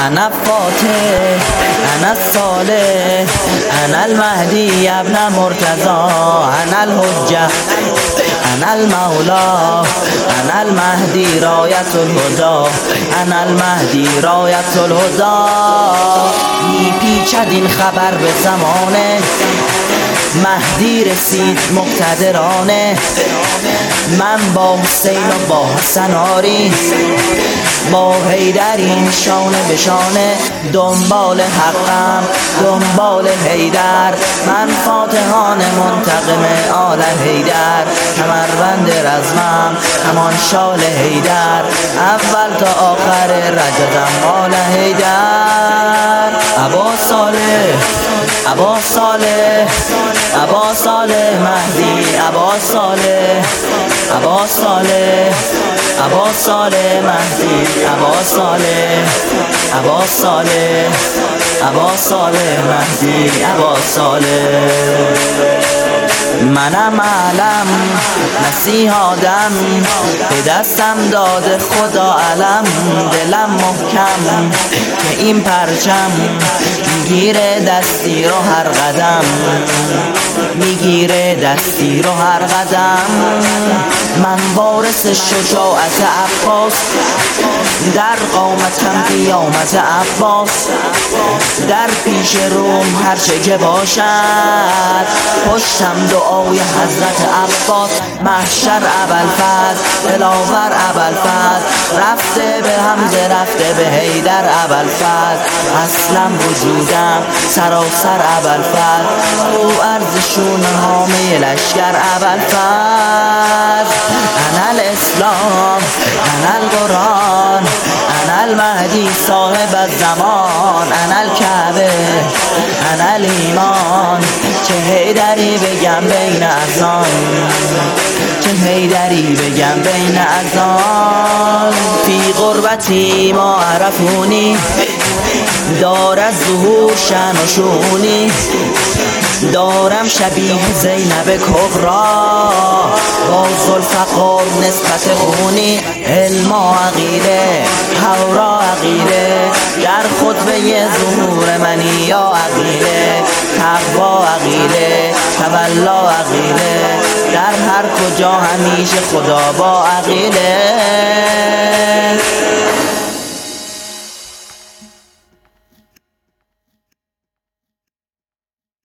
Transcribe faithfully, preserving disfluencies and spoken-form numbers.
انا فاتح انا الصالح انا المهدی ابن مرتضی انا الحجه انا المولا انا المهدی رایت الهدی انا المهدی رایت الهدی. میپیچد این خبر به زمانه، مهدی رسید مقتدرانه. من با حسین و با حسن آری، با حیدریم شانه به شانه. دنبال حقم دنبال حیدر، من فاتحان منتقم آل حیدر. کمربند رزمم همان شال حیدر، اول تا آخر رجزم آل حیدر. ابا صالح ابا صالح ابا صالح مهدی ابا صالح ابا صالح ابا صالح مهدی ابا صالح ابا صالح ابا صالح مهدی ابا صالح. منم علم مسیح آدم، به دستم داده خدا علم. دلم محکم که این پرچم میگیره دستی رو هر قدم، میگیره دستی رو هر قدم. من وارث شجاعت عباس، در قامتم قیامت عباس. در پیش روم هر چه که باشد، پشتم دعای حضرت عباس. محشر ابوالفضل دلاور ابوالفضل، رفته به حمزه رفته به حیدر ابوالفضل. اصلا وجودم سراسر ابوالفضل، او ارزشون حامه لشکر ابوالفضل. انا الاسلام انا القرآن انا المهدی صاحب الزمان انا الکعبه انا الایمان. چه حیدری بگم بین اذان، چه حیدری بگم بین اذان. فی غربتی ما عرفونی، دارد ظهور شأن و شؤونی. دارم شبیه زینب کبرا، با ذوالفقار نسبت خونی. علم و عقیده هورا عقیده، در خطبه ظهور منی یا عقیده. تقوا عقیده تولا عقیده، در هر کجا همیشه خدا با عقیده.